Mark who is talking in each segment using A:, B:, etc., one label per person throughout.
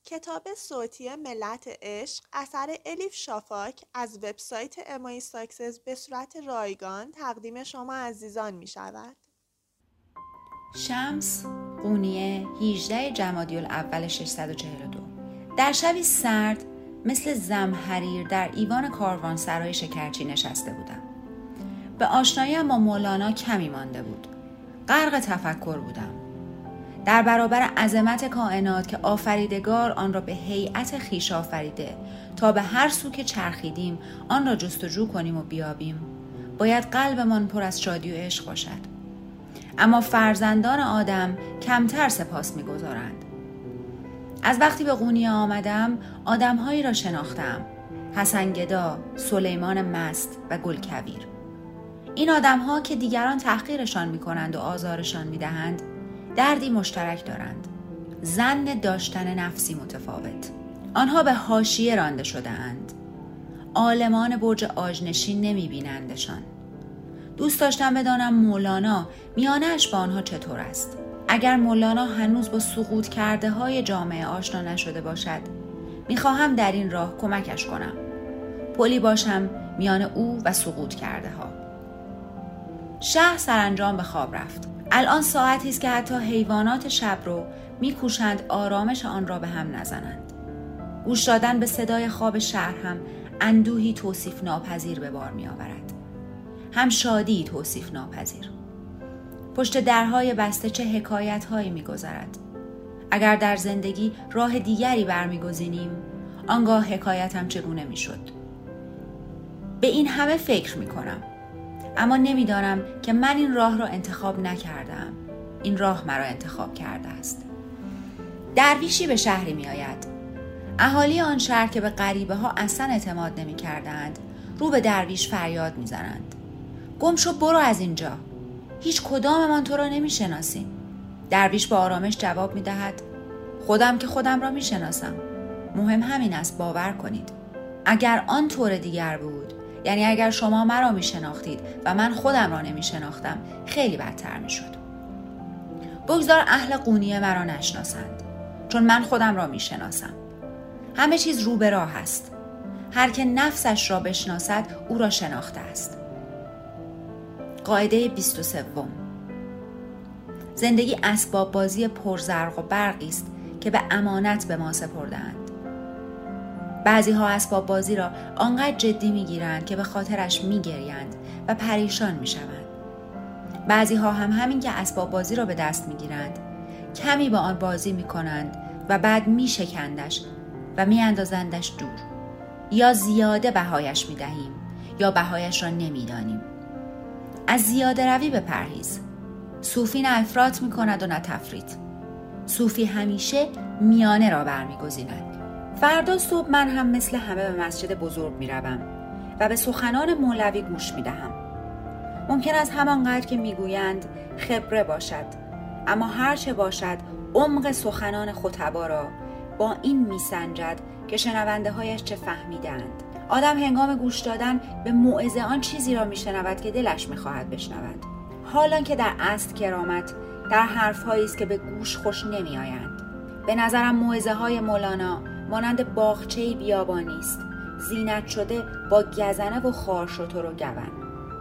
A: کتاب صوتی ملت عشق اثر الیف شافاک از وبسایت امای ساکسس به صورت رایگان تقدیم شما عزیزان می شود.
B: شمس قونیه 18 جمادی الاول 642. در شبی سرد مثل زمهریر در ایوان کاروانسرای شکرچی نشسته بودم. به آشناییم با مولانا کمی مانده بود. غرق تفکر بودم. در برابر عظمت کائنات که آفریدگار آن را به هیئت خویش آفریده تا به هر سو که چرخیدیم آن را جستجو کنیم و بیابیم، باید قلبمان پر از شادی و عشق باشد. اما فرزندان آدم کمتر سپاس می‌گذارند. از وقتی به قونیه آمدم آدم‌هایی را شناختم: حسن گدا، سلیمان مست و گلکویر. این آدم‌ها که دیگران تحقیرشان می‌کنند و آزارشان می‌دهند دردی مشترک دارند: ظن داشتن نفسی متفاوت. آنها به حاشیه رانده شده‌اند. عالمان برج آجنشین نمی‌بینندشان. دوست داشتم بدانم مولانا میانه‌اش با آنها چطور است. اگر مولانا هنوز با سقوط کرده های جامعه آشنا نشده باشد، میخواهم در این راه کمکش کنم. پلی باشم میان او و سقوط کرده ها. شهر سرانجام به خواب رفت. الان ساعتی است که حتی حیوانات شب رو میکوشند آرامش آن را به هم نزنند. گوش دادن به صدای خواب شهر هم اندوهی توصیف ناپذیر به بار میآورد. هم شادی توصیف ناپذیر. پشت درهای بسته چه حکایت‌هایی می‌گذرد. اگر در زندگی راه دیگری برمی‌گزینیم، آنگاه حکایتم چگونه می‌شد. به این همه فکر می‌کنم، اما نمی‌دانم که من این راه را انتخاب نکردم. این راه مرا انتخاب کرده است. درویشی به شهری می‌آید. اهالی آن شهر که به غریبه‌ها اصلاً اعتماد نمی‌کردند، رو به درویش فریاد می‌زنند: گم شو، برو از اینجا. هیچ کداممان تو را نمی‌شناسیم. درویش با آرامش جواب می‌دهد: خودم که خودم را می‌شناسم. مهم همین است، باور کنید. اگر آن طور دیگر بود، یعنی اگر شما مرا می‌شناختید و من خودم را نمی‌شناختم، خیلی بدتر می‌شد. بگذار اهل قونیه مرا نشناسند، چون من خودم را می‌شناسم. همه چیز رو به راه است. هر که نفسش را بشناسد، او را شناخته است. قاعده 23. زندگی اسباب بازی پرزرق و برقی است که به امانت به ما سپرده‌اند. بعضی ها اسباب بازی را آنقدر جدی می‌گیرند که به خاطرش می‌گریند و پریشان می‌شوند. بعضی ها هم همین که اسباب بازی را به دست می‌گیرند، کمی با آن بازی می‌کنند و بعد می‌شکندش و می‌اندازندش دور. یا زیاده بهایش می‌دهیم یا بهایش را نمی‌دانیم. از زیاده روی بپرهیز. صوفی نه افراط می‌کند و نه تفریط. صوفی همیشه میانه را برمی‌گزیند. فردا صبح من هم مثل همه به مسجد بزرگ می‌روم و به سخنان مولوی گوش می‌دهم. ممکن است همانقدر که می‌گویند خبره باشد، اما هر چه باشد عمق سخنان خطبا را با این می‌سنجد که شنونده‌هایش چه فهمیدند. آدم هنگام گوش دادن به موعظه آن چیزی را میشنود که دلش میخواهد بشنود. حالان که در اصل کرامت در حرفهایی است که به گوش خوش نمیآیند. به نظرم موعظه های مولانا مانند باغچه‌ای بیابانی است، زینت شده با گزنه و خارشتر و گون.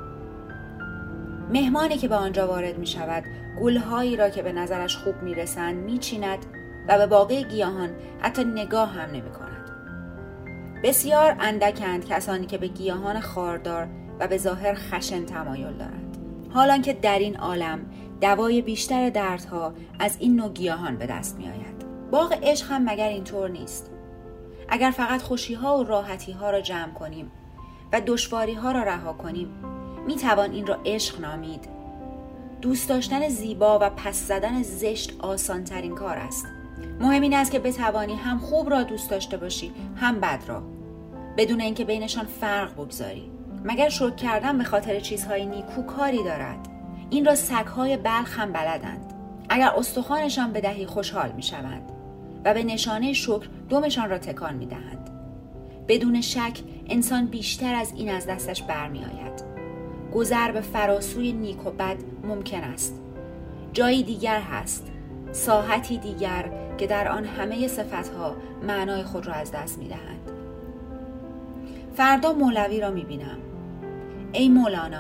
B: مهمانی که به آنجا وارد می شود گلهایی را که به نظرش خوب می رسند می چیند و به باقی گیاهان حتی نگاه هم نمی کند. بسیار اندکند کسانی که به گیاهان خاردار و به ظاهر خشن تمایل دارند. حالان که در این عالم دوای بیشتر دردها از این نوع گیاهان به دست می آید. باغ عشق هم مگر اینطور نیست؟ اگر فقط خوشی‌ها و راحتی‌ها را جمع کنیم و دشواری‌ها را رها کنیم، می توان این را عشق نامید. دوست داشتن زیبا و پس زدن زشت آسان ترین کار است. مهم این است که بتوانی هم خوب را دوست داشته باشی هم بد را، بدون اینکه بینشان فرق بگذاری. مگر شکر کردن به خاطر چیزهای نیکو کاری دارد؟ این را سگ‌های بلخ هم بلدند. اگر استخوانشان بدهی خوشحال می‌شوند و به نشانه شکر دمشان را تکان می‌دهند. بدون شک انسان بیشتر از این از دستش برمی‌آید. گذر به فراسوی نیک و بد ممکن است. جایی دیگر هست. ساحتی دیگر که در آن همه صفتها معنای خود را از دست می‌دهند. فردا مولوی را می‌بینم. ای مولانا،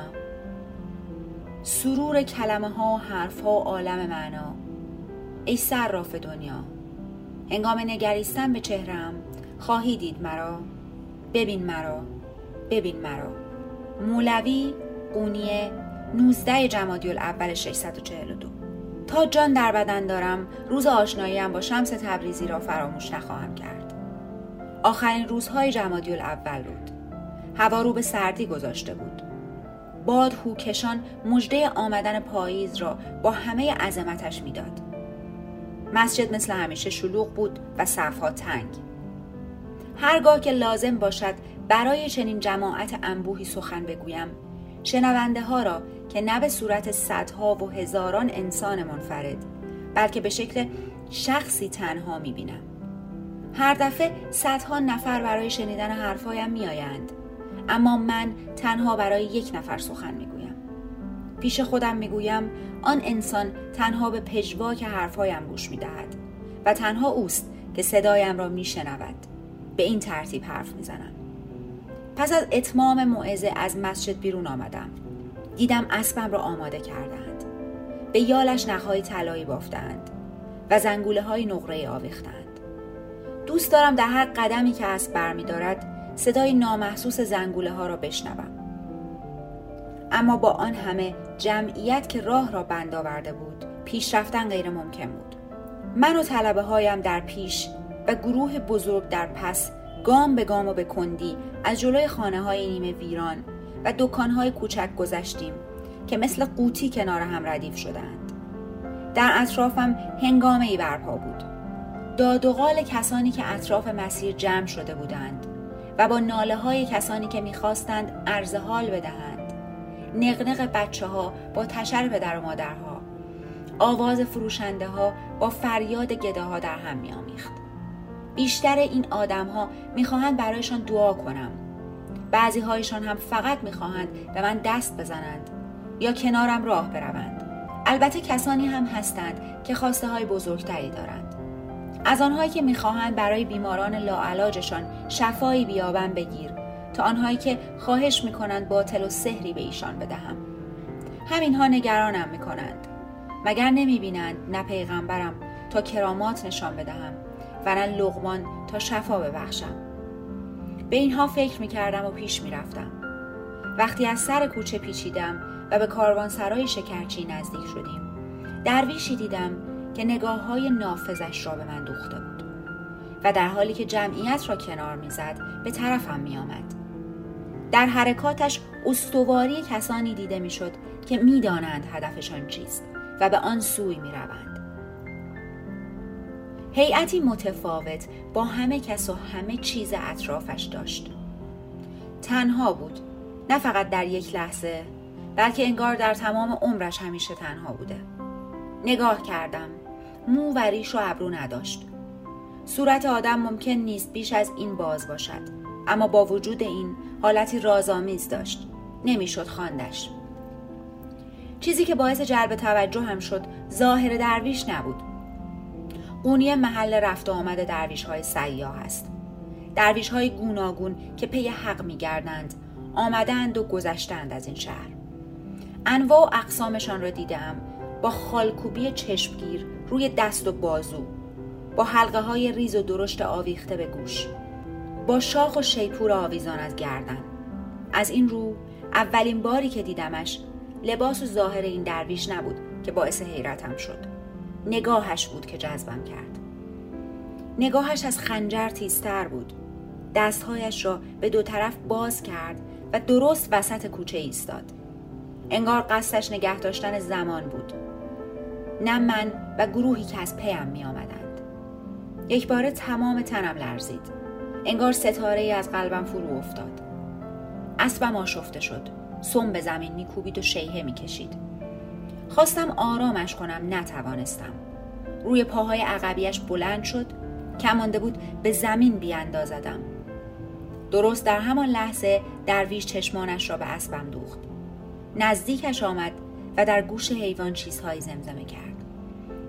B: سرور کلمه ها و حرف ها و عالم معنا، ای صراف دنیا، هنگام نگریستن به چهره‌ام خواهی دید مرا، ببین مرا، ببین مرا. مولوی، قونیه، 19 جمادی الاول 642. تا جان در بدن دارم روز آشناییم با شمس تبریزی را فراموش نخواهم کرد. آخرین روزهای جمادی الاول بود. هوا رو به سردی گذاشته بود. باد هوکشان مژده آمدن پاییز را با همه عظمتش میداد. مسجد مثل همیشه شلوغ بود و صفها تنگ. هرگاه که لازم باشد برای چنین جماعت انبوهی سخن بگویم، شنونده ها را که نه به صورت صدها و هزاران انسان منفرد، بلکه به شکل شخصی تنها میبینم. هر دفعه صدها نفر برای شنیدن حرفایم میآیند، اما من تنها برای یک نفر سخن میگویم. پیش خودم میگویم آن انسان تنها به پژواک حرفایم گوش میدهد و تنها اوست که صدایم را میشنود. به این ترتیب حرف میزنم. پس از اتمام موعظه از مسجد بیرون آمدم. دیدم اسبم را آماده کردند. به یالش نخهای طلایی بافتند و زنگوله های نقره آویختند. دوست دارم در هر قدمی که اسب برمی‌دارد صدای نامحسوس زنگوله ها را بشنوم. اما با آن همه جمعیت که راه را بند آورده بود، پیش رفتن غیر ممکن بود. من و طلبه هایم در پیش و گروه بزرگ در پس، گام به گام و به کندی از جلوی خانه های نیمه ویران و دکان های کوچک گذشتیم که مثل قوطی کنار هم ردیف شدند. در اطرافم هنگامه‌ای برپا بود. داد و قال کسانی که اطراف مسیر جمع شده بودند و با ناله های کسانی که میخواستند عرض حال بدهند، نقنق بچه ها با تشر پدر و مادرها، آواز فروشنده ها با فریاد گده ها در هم میآمیخت. بیشتر این آدم ها میخواهند برایشان دعا کنم. بعضی هایشان هم فقط میخواهند به من دست بزنند یا کنارم راه بروند. البته کسانی هم هستند که خواسته های بزرگتری دارند. از آنهایی که میخواهند برای بیماران لاعلاجشان شفایی بیابم بگیر، تا آنهایی که خواهش میکنند باطل و سحری به ایشان بدهم. همینها نگرانم میکنند. مگر نمیبینند نه پیغمبرم تا کرامات نشان بدهم و نه لقمان تا شفا ببخشم. به اینها فکر میکردم و پیش میرفتم. وقتی از سر کوچه پیچیدم و به کاروانسرای شکرچی نزدیک شدیم، درویشی دیدم که نگاه‌های نافذش را به من دوخته بود و در حالی که جمعیت را کنار می‌زد به طرفم می‌آمد. در حرکاتش استواری کسانی دیده می‌شد که می‌دانند هدفشان چیست و به آن سوی می‌روند. هیئتی متفاوت با همه کس و همه چیز اطرافش داشت. تنها بود، نه فقط در یک لحظه، بلکه انگار در تمام عمرش همیشه تنها بوده. نگاه کردم. مو و ریش و ابرو نداشت. صورت آدم ممکن نیست بیش از این باز باشد، اما با وجود این حالتی رازآمیز داشت. نمیشد خواندش. چیزی که باعث جلب توجه هم شد ظاهر درویش نبود. قونیه محل رفت و آمد درویش های سیاح است. درویش های گوناگون که پی حق می‌گردند، آمدند و گذشتند از این شهر. انواع و اقسامشان را دیدم، با خالکوبی چشمگیر روی دست و بازو، با حلقه های ریز و درشت آویخته به گوش، با شاخ و شیپور آویزان از گردن. از این رو اولین باری که دیدمش، لباس و ظاهر این درویش نبود که باعث حیرتم شد. نگاهش بود که جذبم کرد. نگاهش از خنجر تیزتر بود. دستهایش را به دو طرف باز کرد و درست وسط کوچه ایستاد. انگار قصدش نگه داشتن زمان بود. نه من و گروهی که از پیم می آمدند. یک باره تمام تنم لرزید. انگار ستاره‌ای از قلبم فرو افتاد. اسبم آشفته شد. سم به زمین می کوبید و شیهه می کشید. خواستم آرامش کنم، نتوانستم. روی پاهای عقبیش بلند شد، کمانده بود به زمین بیاندازدم. درست در همان لحظه درویش چشمانش را به اسبم دوخت. نزدیکش آمد و در گوش حیوان چیزهایی زمزمه کرد.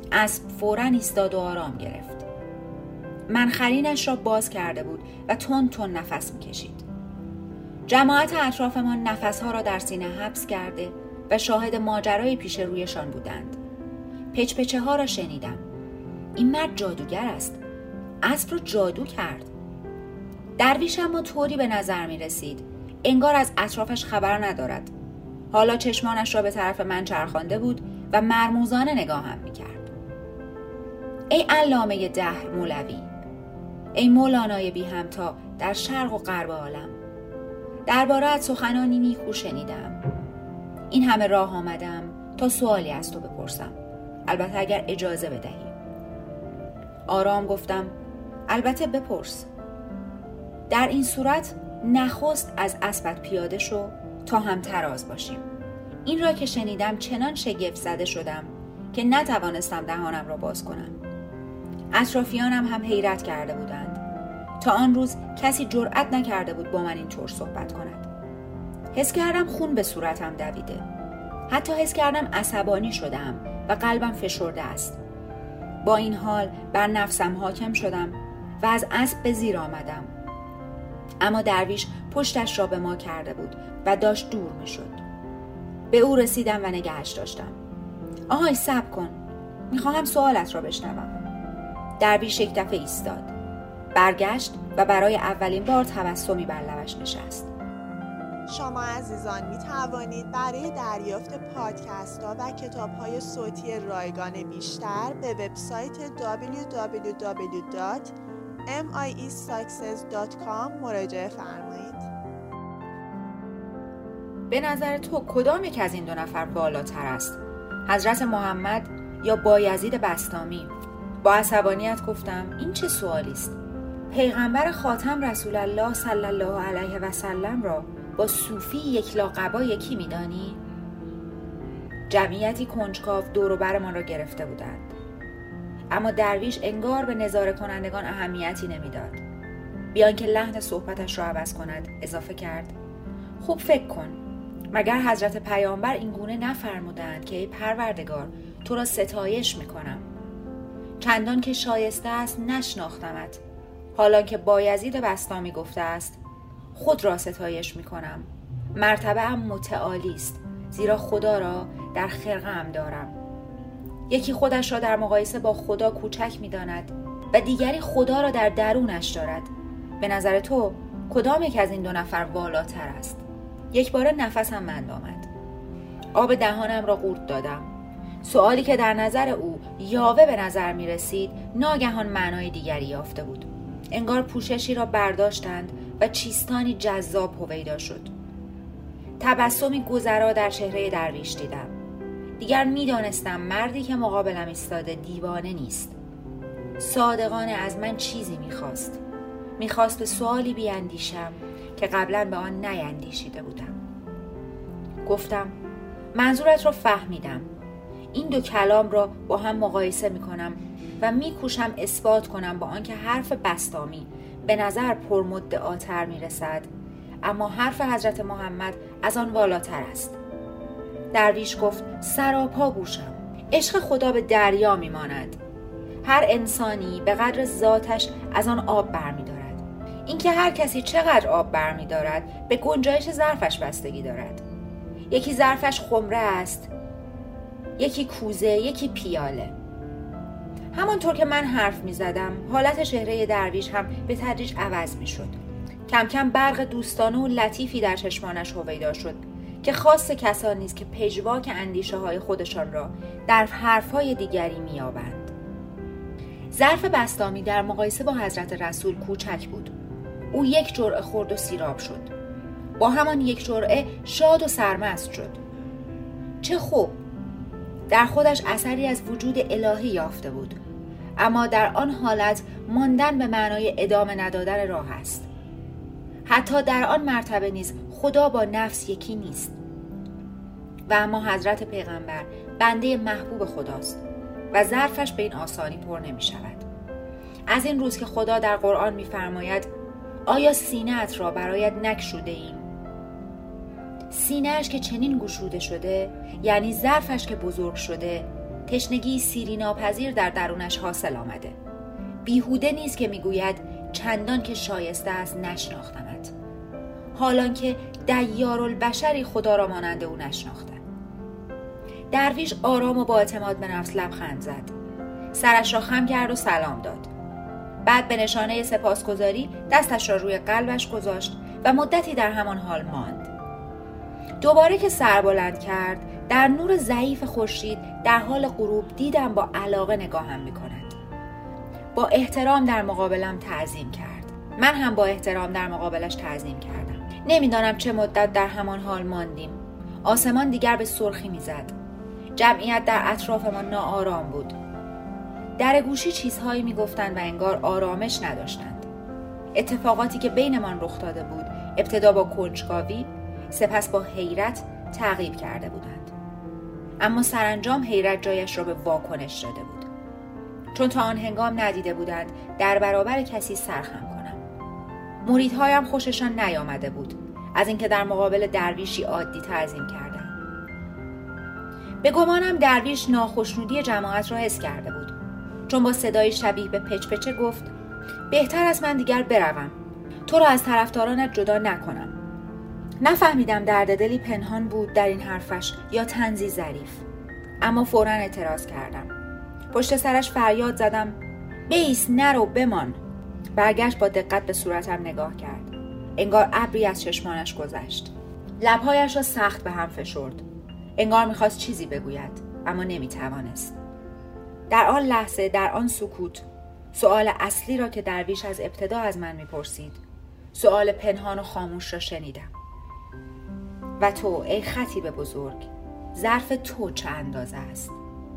B: اسب فوراً ایستاد و آرام گرفت. منخرینش را باز کرده بود و تند تند نفس می‌کشید. جماعت اطرافمان نفسها را در سینه حبس کرده و شاهد ماجرای پیش رویشان بودند. پچپچه ها را شنیدم. این مرد جادوگر است. اسب را جادو کرد. درویش اما طوری به نظر می رسید انگار از اطرافش خبر ندارد. حالا چشمانش را به طرف من چرخانده بود و مرموزانه نگاهم می کرد. ای علامه دهر مولوی، ای مولانای بی همتا در شرق و غرب عالم، درباره‌ات سخنانی نیکو شنیدم. این همه راه آمدم تا سوالی از تو بپرسم، البته اگر اجازه بدهی. آرام گفتم البته بپرس. در این صورت نخست از اسبت پیاده شو تا هم تراز باشیم. این را که شنیدم چنان شگفت زده شدم که نتوانستم دهانم را باز کنم. اطرافیانم هم حیرت کرده بودند. تا آن روز کسی جرأت نکرده بود با من اینطور صحبت کند. حس کردم خون به صورتم دویده. حتی حس کردم عصبانی شدم و قلبم فشرده است. با این حال بر نفسم حاکم شدم و از اسب به زیر آمدم. اما درویش پشتش را به ما کرده بود و داشت دور می شد. به او رسیدم و نگهش داشتم. آهای صبر کن، میخواهم سوالت را بشنوم. درویش یک دفعه ایستاد، برگشت و برای اولین بار تبسمی بر لبش نشست.
A: شما عزیزان می توانید برای دریافت پادکست ها و کتاب های صوتی رایگان بیشتر به وبسایت www.miesuccess.com مراجعه فرمایید.
B: به نظر تو کدام یک از این دو نفر بالاتر است؟ حضرت محمد یا بایزید بسطامی؟ با عصبانیت گفتم این چه سوالی است؟ پیغمبر خاتم رسول الله صلی الله علیه و سلم را با صوفی یک لاقبا یکی می‌دانی؟ جمعیتی کنجکاو دور و برمان را گرفته بودند. اما درویش انگار به نظاره کنندگان اهمیتی نمیداد. بیان که لحن صحبتش را عوض کند اضافه کرد: خوب فکر کن، مگر حضرت پیامبر این گونه نفرمودند که ای پروردگار تو را ستایش میکنم، چندان که شایسته است نشناختمت، حالا که بایزید بسطامی گفته است خود را ستایش میکنم، مرتبه ام متعالی است، زیرا خدا را در خرقه‌ام دارم. یکی خودش را در مقایسه با خدا کوچک می‌داند و دیگری خدا را در درونش دارد. به نظر تو کدام یک از این دو نفر والاتر است؟ یک بار نفسم بند آمد. آب دهانم را قورت دادم. سؤالی که در نظر او یاوه به نظر می رسید ناگهان معنای دیگری یافته بود. انگار پوششی را برداشتند و چیستانی جذاب هویدا شد. تبسمی گذرا در چهره درویش دیدم. دیگر می دانستم مردی که مقابلم ایستاده دیوانه نیست. صادقانه از من چیزی می خواست به سوالی بیاندیشم که قبلا به آن نیندیشیده بودم. گفتم منظورت را فهمیدم. این دو کلام را با هم مقایسه می کنم و می کوشم اثبات کنم با آنکه حرف بسطامی به نظر پرمدعاتر می رسد، اما حرف حضرت محمد از آن والاتر است. درویش گفت سراپا گوشم. عشق خدا به دریا می ماند. هر انسانی به قدر ذاتش از آن آب برمی دارد. اینکه هر کسی چقدر آب برمی دارد به گنجایش ظرفش بستگی دارد. یکی ظرفش خمره است، یکی کوزه، یکی پیاله. همانطور که من حرف می زدم حالت چهره درویش هم به تدریج عوض می شد. کم کم برق دوستانه و لطیفی در چشمانش هویدا شد که خاص کسانی است که پژواک اندیشه های خودشان را در حرفهای دیگری می یابند. ظرف بسطامی در مقایسه با حضرت رسول کوچک بود. او یک جرعه خورد و سیراب شد. با همان یک جرعه شاد و سرمست شد. چه خوب! در خودش اثری از وجود الهی یافته بود، اما در آن حالت ماندن به معنای ادامه ندادن راه است. حتی در آن مرتبه نیز خدا با نفس یکی نیست. و اما حضرت پیغمبر بنده محبوب خداست و ظرفش به این آسانی پر نمی شود. از این روز که خدا در قرآن می فرماید آیا سینه‌ات را برایت نگشوده ایم؟ سینه‌اش که چنین گشوده شده، یعنی ظرفش که بزرگ شده، تشنگی سیری ناپذیر در درونش حاصل آمده. بیهوده نیست که میگوید چندان که شایسته است نشناختمت، حالان که دیارالبشری خدا را مانند او نشناخته. درویش آرام و با اعتماد به نفس لبخند زد. سرش را خم کرد و سلام داد. بعد به نشانه سپاسگزاری دستش را روی قلبش گذاشت و مدتی در همان حال ماند. دوباره که سر بلند کرد، در نور ضعیف خورشید در حال غروب دیدم با علاقه نگاهم می‌کند. با احترام در مقابلم تعظیم کرد. من هم با احترام در مقابلش تعظیم کردم. نمیدانم چه مدت در همان حال ماندیم. آسمان دیگر به سرخی می‌زد. جمعیت در اطرافمان ناآرام بود. در گوشی چیزهایی میگفتند و انگار آرامش نداشتند. اتفاقاتی که بینمان رخ داده بود ابتدا با کنجکاوی، سپس با حیرت تعقیب کرده بودند. اما سرانجام حیرت جایش را به واکنش داده بود. چون تا آن هنگام ندیده بودند در برابر کسی سرخم کنم. مریدهایم خوششان نیامده بود از اینکه در مقابل درویشی عادی تعظیم کردم. به گمانم درویش ناخشنودی جماعت را حس کرده بود، چون با صدای شبیه به پچپچه گفت: بهتر است من دیگر بروم، تو را از طرفدارانت جدا نکنم. نفهمیدم درد دلی پنهان بود در این حرفش یا طنزی ظریف، اما فوراً اعتراض کردم. پشت سرش فریاد زدم: بایست، نرو، بمان. برگشت با دقت به صورتم نگاه کرد. انگار ابری از چشمانش گذشت. لبهایش را سخت به هم فشرد. انگار میخواست چیزی بگوید اما نمیتوانست. در آن لحظه، در آن سکوت، سؤال اصلی را که درویش از ابتدا از من میپرسید، سؤال پنهان و خاموش را شنیدم. و تو ای خطیب بزرگ، ظرف تو چه اندازه است؟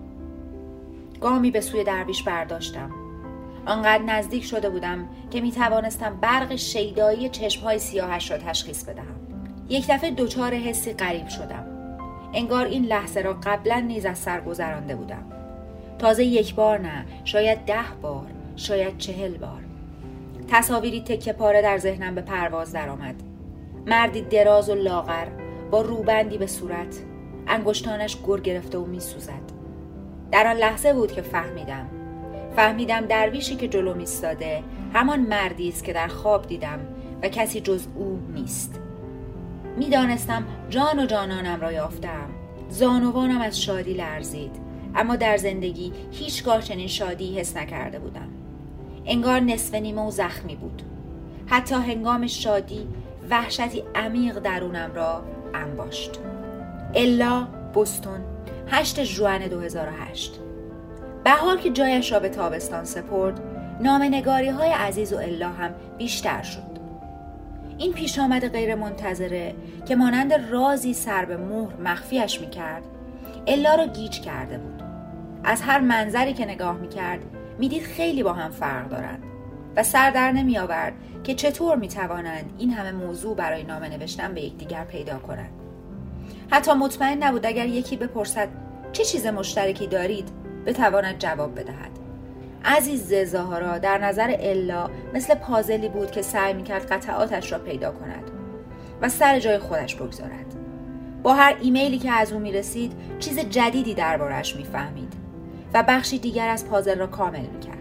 B: گامی به سوی درویش برداشتم. آنقدر نزدیک شده بودم که میتوانستم برق شیدایی چشمهای سیاهش را تشخیص بدهم. یک دفعه دچار حسی غریب شدم. انگار این لحظه را قبلا نیز از سر گذرانده بودم. تازه یک بار نه، شاید 10 بار، شاید 40 بار. تصاویری تکه پاره در ذهنم به پرواز درآمد. مردی دراز و لاغر با روبندی به صورت، انگشتانش گر گرفته و میسوزد. در آن لحظه بود که فهمیدم درویشی که جلو ایستاده همان مردی است که در خواب دیدم و کسی جز او نیست. میدانستم جان و جانانم را یافتم. زانوانم از شادی لرزید، اما در زندگی هیچگاه چنین شادی حس نکرده بودم. انگار نصف نیمه و زخمی بود. حتی هنگام شادی وحشتی عمیق درونم را انباشت. الا، بوستون، 8 ژوئن 2008. بهار که جایش را به تابستان سپرد، نامه‌نگاری‌های عزیز و الا هم بیشتر شد. این پیش آمد غیر منتظره که مانند رازی سر به مهر مخفیش می‌کرد، الا را گیج کرده بود. از هر منظری که نگاه می‌کرد می‌دید خیلی با هم فرق دارند و سر در نمی‌آورد که چطور می‌توانند این همه موضوع برای نامه نوشتن به یکدیگر پیدا کنند. حتی مطمئن نبود اگر یکی بپرسد چه چیز مشترکی دارید بتواند جواب بدهد. عزیز زهرا در نظر الا مثل پازلی بود که سعی می‌کرد قطعاتش را پیدا کند و سر جای خودش بگذارد. با هر ایمیلی که از او می‌رسید چیز جدیدی درباره‌اش می‌فهمید و بخشی دیگر از پازل را کامل می‌کرد.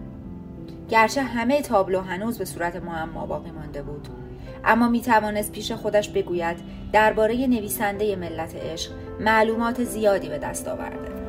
B: گرچه همه تابلو هنوز به صورت معما باقی مانده بود، اما می‌توانست پیش خودش بگوید درباره نویسنده ملت عشق معلومات زیادی به دست آورده.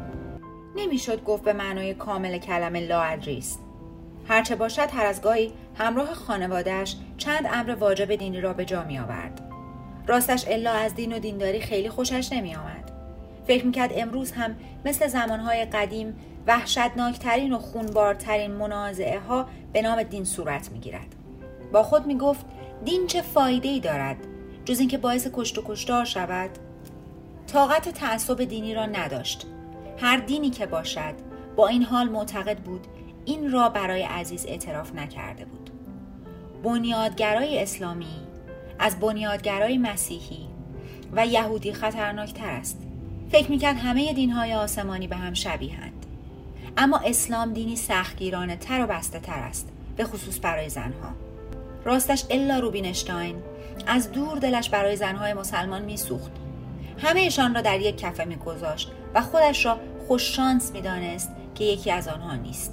B: نمیشد گفت به معنای کامل کلمه لاادری است. هرچه باشد هر از گاهی همراه خانواده‌اش چند امر واجب دینی را به جا می آورد. راستش الا از دین و دینداری خیلی خوشش نمی آمد. فکر میکرد امروز هم مثل زمانهای قدیم وحشتناکترین و خونبارترین منازعه ها به نام دین صورت می گیرد. با خود می گفت دین چه فایده‌ای دارد جز اینکه باعث کشت و کشتار شود؟ طاقت تعصب دینی را نداشت. هر دینی که باشد با این حال معتقد بود این را برای عزیز اعتراف نکرده بود. بنیادگرای اسلامی از بنیادگرای مسیحی و یهودی خطرناکتر است. فکر میکرد همه دینهای آسمانی به هم شبیهند، اما اسلام دینی سختگیرانه تر و بسته تر است، به خصوص برای زنها. راستش الا روبینشتاین از دور دلش برای زنهای مسلمان میسوخت. همه‌شان را در یک کفه میگذاشت و خودش را خوششانس می‌دانست که یکی از آنها نیست.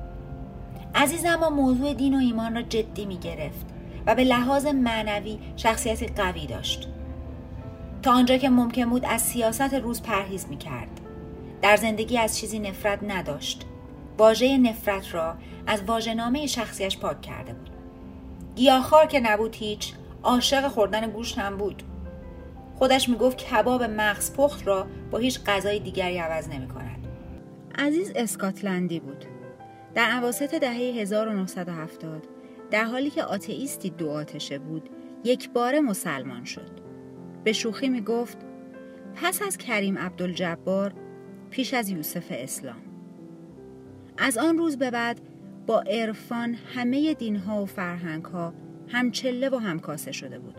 B: عزیز اما موضوع دین و ایمان را جدی می‌گرفت و به لحاظ معنوی شخصیتی قوی داشت. تا آنجا که ممکن بود از سیاست روز پرهیز می‌کرد. در زندگی از چیزی نفرت نداشت. واژه نفرت را از واژه‌نامه شخصیش پاک کرده بود. گیاهخوار که نبود هیچ، عاشق خوردن گوشت هم بود. خودش میگفت کباب مغز پخت را با هیچ غذای دیگری عوض نمی‌کند. عزیز اسکاتلندی بود. در اواسط دهه 1970 در حالی که آتئیستی دو آتشه بود، یک بار مسلمان شد. به شوخی میگفت پس از کریم عبدالجبار، پیش از یوسف اسلام. از آن روز به بعد با عرفان همه دینها و فرهنگها همچله و همکاسه شده بود.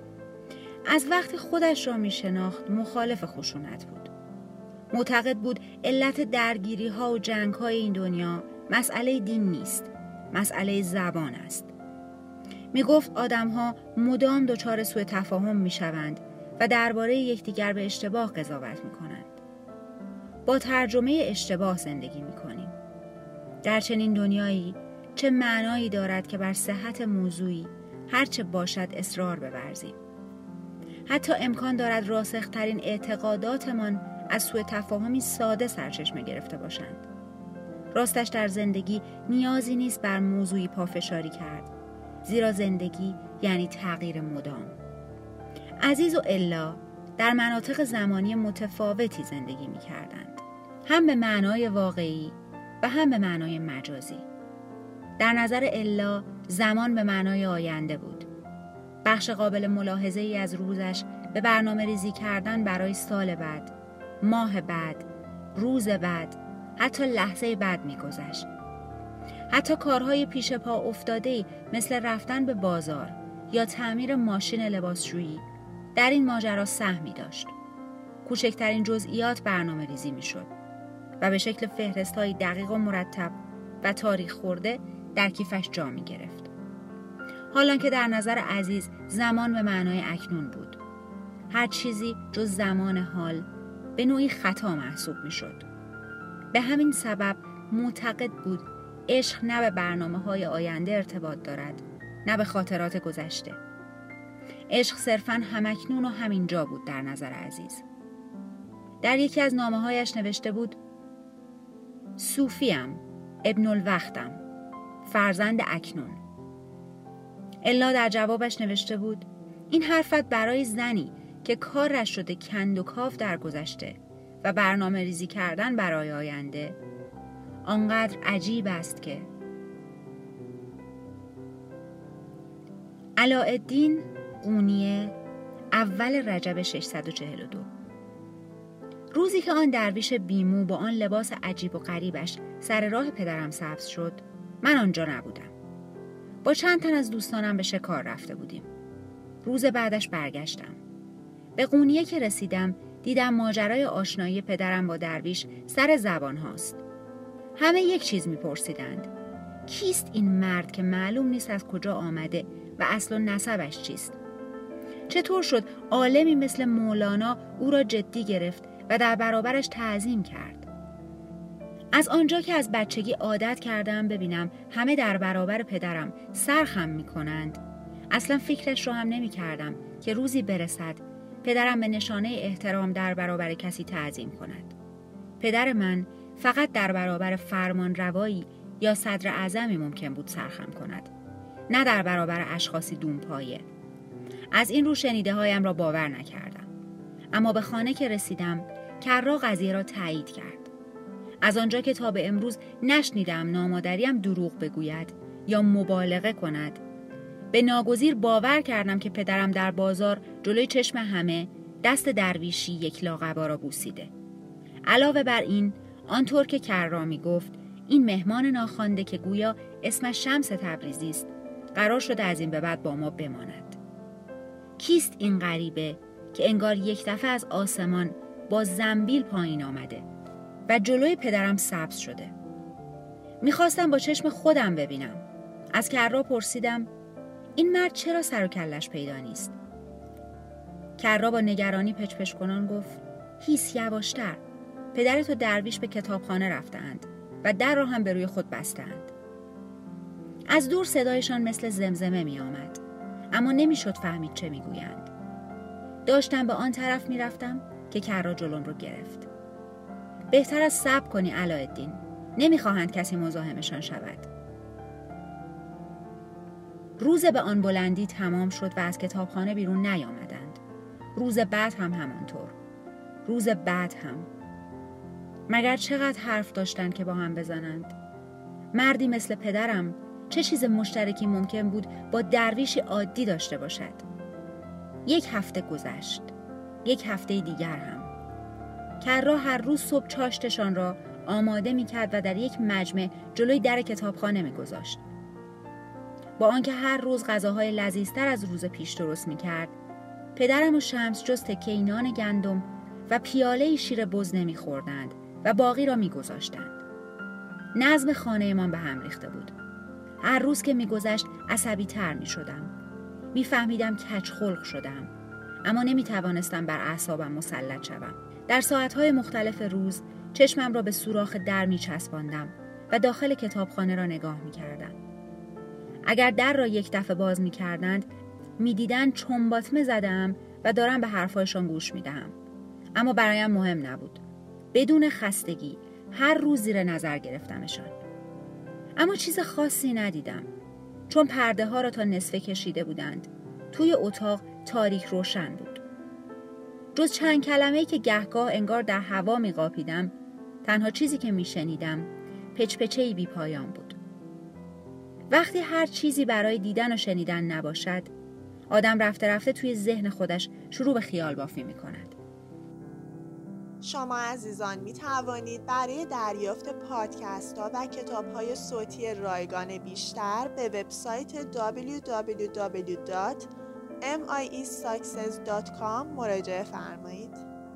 B: از وقتی خودش را می شناخت مخالف خشونت بود. معتقد بود علت درگیری ها و جنگ های این دنیا مسئله دین نیست، مسئله زبان است. می گفت آدم ها مدام دچار سوء تفاهم می شوند و درباره یکدیگر به اشتباه قضاوت می کنند. با ترجمه اشتباه زندگی می کنیم. در چنین دنیایی چه معنایی دارد که بر صحت موضوعی هرچه باشد اصرار بورزیم. حتی امکان دارد راسخ‌ترین اعتقاداتمان از سوء تفاهمی ساده سرچشمه گرفته باشند. راستش در زندگی نیازی نیست بر موضوعی پافشاری کرد، زیرا زندگی یعنی تغییر مدام. عزیز و الا در مناطق زمانی متفاوتی زندگی می کردند. هم به معنای واقعی و هم به معنای مجازی. در نظر الا زمان به معنای آینده بود. بخش قابل ملاحظه ای از روزش به برنامه ریزی کردن برای سال بعد، ماه بعد، روز بعد، حتی لحظه بعد می گذشت. حتی کارهای پیش پا افتاده‌ای مثل رفتن به بازار یا تعمیر ماشین لباسشویی در این ماجرا سهمی داشت. کوچکترین جزئیات برنامه ریزی می شد و به شکل فهرست‌های دقیق و مرتب و تاریخ خورده در کیفش جا می گرفت. حالان که در نظر عزیز زمان به معنای اکنون بود. هر چیزی جز زمان حال به نوعی خطا محسوب می شد. به همین سبب معتقد بود عشق نه به برنامه‌های آینده ارتباط دارد، نه به خاطرات گذشته. عشق صرفاً همکنون و همینجا بود در نظر عزیز. در یکی از نامه‌هایش نوشته بود صوفیم، ابن الوقتم، فرزند اکنون. الا در جوابش نوشته بود این حرفت برای زنی که کارش شده کند و کاف در گذشته و برنامه ریزی کردن برای آینده آنقدر عجیب است که علاءالدین قونیه اول رجب 642. روزی که آن درویش بیمو با آن لباس عجیب و غریبش سر راه پدرم سبز شد، من آنجا نبودم. با چند تن از دوستانم به شکار رفته بودیم. روز بعدش برگشتم. به قونیه که رسیدم دیدم ماجرای آشنایی پدرم با درویش سر زبان هاست. همه یک چیز میپرسیدند. کیست این مرد که معلوم نیست از کجا آمده و اصل و نسبش چیست؟ چطور شد عالمی مثل مولانا او را جدی گرفت و در برابرش تعظیم کرد؟ از آنجا که از بچگی عادت کردم ببینم همه در برابر پدرم سرخم میکنند، اصلا فکرش رو هم نمی کردم که روزی برسد پدرم به نشانه احترام در برابر کسی تعظیم کند. پدر من فقط در برابر فرمان روایی یا صدر اعظمی ممکن بود سرخم کند، نه در برابر اشخاصی دونپایه. از این رو شنیده هایم را باور نکردم. اما به خانه که رسیدم کرا قضیه را تایید کرد. از آنجا که تا به امروز نشنیدم نامادریم دروغ بگوید یا مبالغه کند، به ناگزیر باور کردم که پدرم در بازار جلوی چشم همه دست درویشی یک لاغبا را بوسیده. علاوه بر این، آنطور که کرا می گفت این مهمان ناخوانده که گویا اسمش شمس تبریزی است، قرار شده از این به بعد با ما بماند. کیست این غریبه که انگار یک دفعه از آسمان با زنبیل پایین آمده و جلوی پدرم سبز شده؟ میخواستم با چشم خودم ببینم. از کرا پرسیدم این مرد چرا سر و کلش پیدا نیست؟ کرا با نگرانی پچ پچ کنان گفت هیس، یواشتر. پدرت و درویش به کتابخانه رفتند و در را هم به روی خود بستند. از دور صدایشان مثل زمزمه می آمد، اما نمی شد فهمید چه می گویند. داشتم به آن طرف می رفتم که کرا جلوم رو گرفت. بهتر از صبر کنی علاءالدین، نمی خواهند کسی مزاحمشان شود. روز به آن بلندی تمام شد و از کتابخانه بیرون نیامدند. روز بعد هم همانطور. روز بعد هم. مگر چقدر حرف داشتند که با هم بزنند؟ مردی مثل پدرم چه چیز مشترکی ممکن بود با درویشی عادی داشته باشد؟ 1 هفته گذشت. 1 هفته دیگر هم. کرا هر روز صبح چاشتشان را آماده می کرد و در یک مجمع جلوی در کتابخانه می گذاشت. با آنکه هر روز غذاهای لذیذتر از روز پیش درست می کرد، پدرم و شمس جز تکه نان گندم و پیاله شیر بز نمی خوردند و باقی را می گذاشتند. نظم خانه‌مان به هم ریخته بود. هر روز که می گذشت عصبی تر می شدم. می فهمیدم کج خلق شدم، اما نمی توانستم بر اعصابم مسلط شوم. در ساعتهای مختلف روز چشمم را به سوراخ در می چسباندم و داخل کتابخانه را نگاه می کردم. اگر در را 1 دفعه باز می کردند، می دیدند چنباتمه زدم و دارم به حرفایشان گوش می دهم. اما برایم مهم نبود. بدون خستگی هر روز زیر نظر گرفتمشان. اما چیز خاصی ندیدم، چون پرده ها را تا نصفه کشیده بودند. توی اتاق تاریک روشن بود. جز چند کلمه‌ای که گهگاه انگار در هوا می قاپیدم، تنها چیزی که می شنیدم پچ‌پچه‌ای بی پایان بود. وقتی هر چیزی برای دیدن و شنیدن نباشد، آدم رفته رفته توی ذهن خودش شروع به خیال بافی می کند.
A: شما عزیزان می توانید برای دریافت پادکست ها و کتاب های صوتی رایگان بیشتر به وبسایت www.miesuccess.com مراجعه فرمایید.